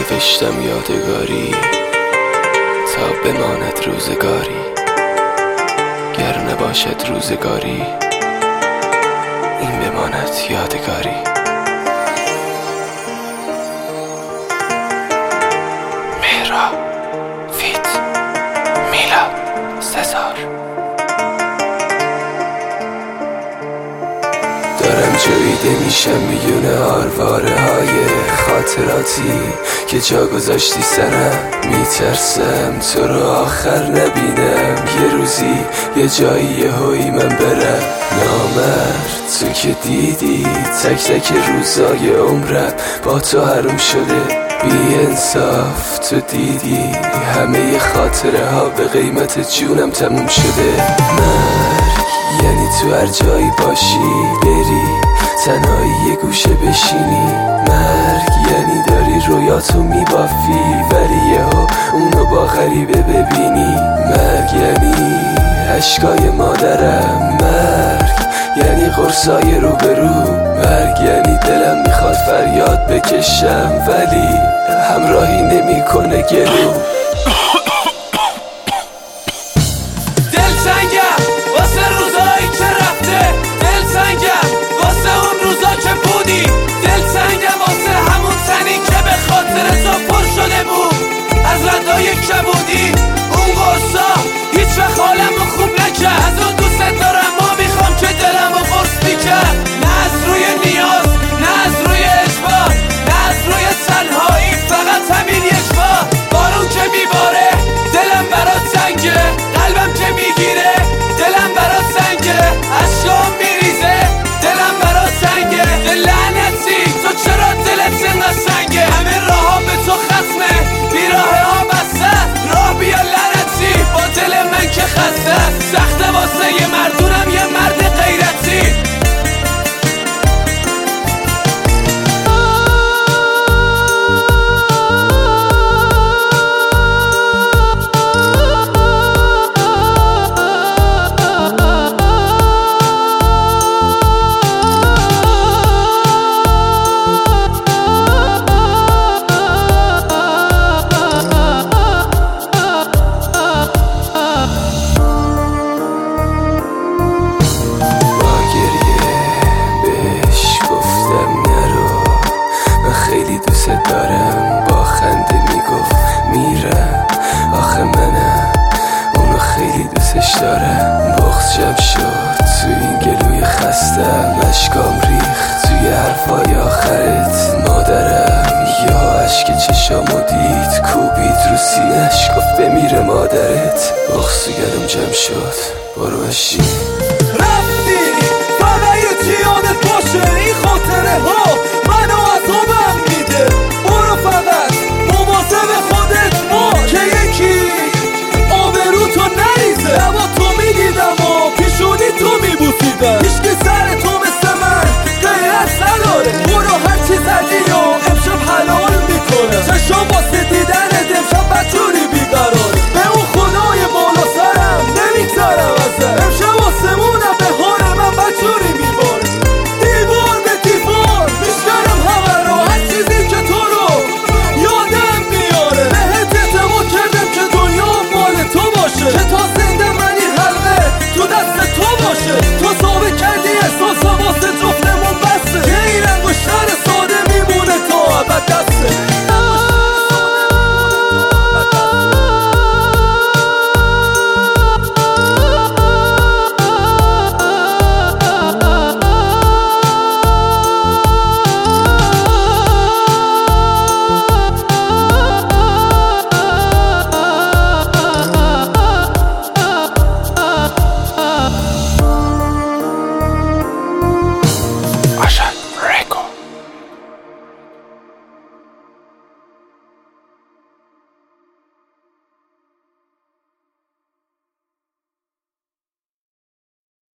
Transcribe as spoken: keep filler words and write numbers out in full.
نوشتم یادگاری تا بماند روزگاری، گر نباشد روزگاری این بماند یادگاری. مهرا فیت میلاد سزار. دارم جویده میشم میونه آرواره های خاطراتی که جا گذاشتی سرم. میترسم تو رو آخر نبینم، یه روزی یه جایی یه هایی من برم. نامرد تو که دیدی تک تک روزای عمرم با تو حروم شده. بی انصاف تو دیدی همه خاطره ها به قیمت جونم تموم شده. مرگ یعنی تو هر جایی باشی بری تنهایی یه گوشه بشینی. مرگ یعنی داری رویاتو میبافی ولی یهو اونو با غریبه ببینی. مرگ یعنی عشقای مادرم. مرگ یعنی قرصای روبرو. مرگ یعنی دلم میخواد فریاد بکشم ولی همراهی نمیکنه گلو. دل سنگم واسه روزایی که رفته، دل سنگم واسه اون روزا که بودی، دل سنگم واسه همون تنی که به خاطر تو پر شده بود از ردای کبودی. اون قرصا هیچ وقت حالمو خوب نکرد، از اون دوست دارم ما میخوام که دلمو قرص میکرد. نه از روی نیاز، نه از روی اجبار، نه از روی تنهایی، فقط همین یک بار. بارون که میباره دلم برات سنگه، قلبم که میگیره دلم برات سنگه، اشکام میریزه دلم برات سنگه. دل لعنتی تو چرا دلت انقدر سنگه؟ همه راه ها به تو ختمه، بیراه ها بسته، راه بیا لعنتی با دل من که خسته. سخته واسه یه مردونم یه مرد غیرتی. دارم با خنده میگفت میرم، آخه منم اونو خیلی دوستش دارم. بغض جمع شد تو این گلوی خستم، اشکام ریخت توی حرفای آخرت. مادرم یا عشق چشامو دید کوبید رو سینش گفت بمیره مادرت. بغض تو گلوم جمع شد برو بشین. رفتی فقط یه چی یادت باشه